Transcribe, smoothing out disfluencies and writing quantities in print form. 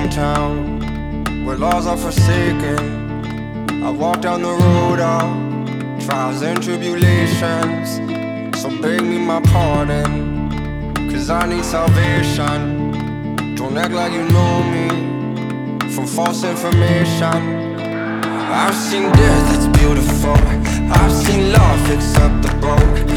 hometown where laws are forsaken. I walk down the road of trials and tribulations. So beg me my pardon, 'cause I need salvation. Don't act like you know me from false information. I've seen death that's beautiful, I've seen love fix up the broke,